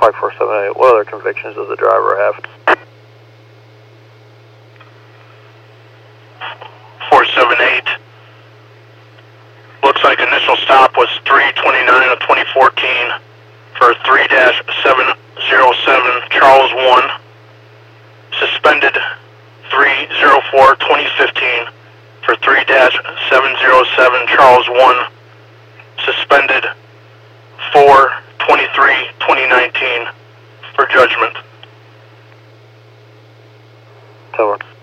Pike 478, what other convictions does the driver have? 478. Looks like initial stop was 329 of 2014 for 3-707 Charles 1. Suspended 304-2015 for 3-707 Charles 1. Suspended 4-23-2019 for judgment. Over.